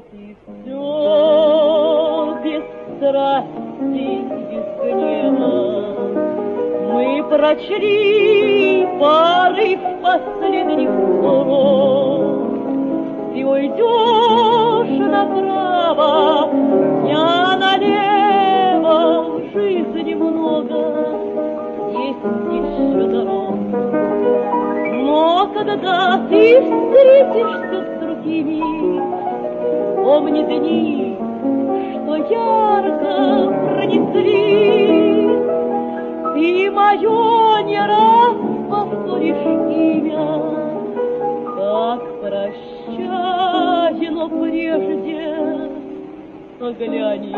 И все без страсти, без гнева мы прочли порыв последних слов. Ты уйдешь направо, я налево, в жизни много, есть еще дорог. Но когда ты встретишься с другими, помни дни, что ярко пронесли. Ты мое не раз повторишь имя, как прощай, но прежде огляни.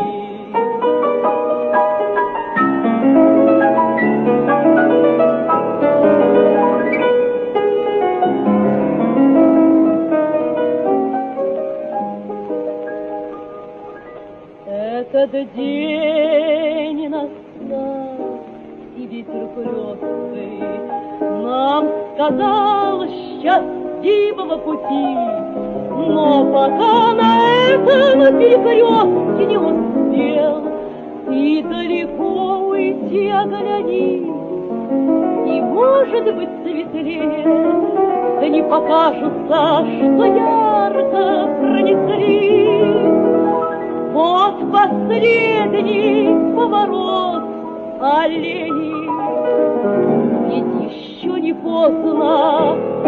Этот день настал, и ветер крёсткой нам сказал счастливого пути. Но пока на этом перекрестке не успел ты далеко уйти, огляни. И, может быть, светлее, да не покажется, что ярко пронесли. Вот последний поворот аллеи, ведь еще не поздно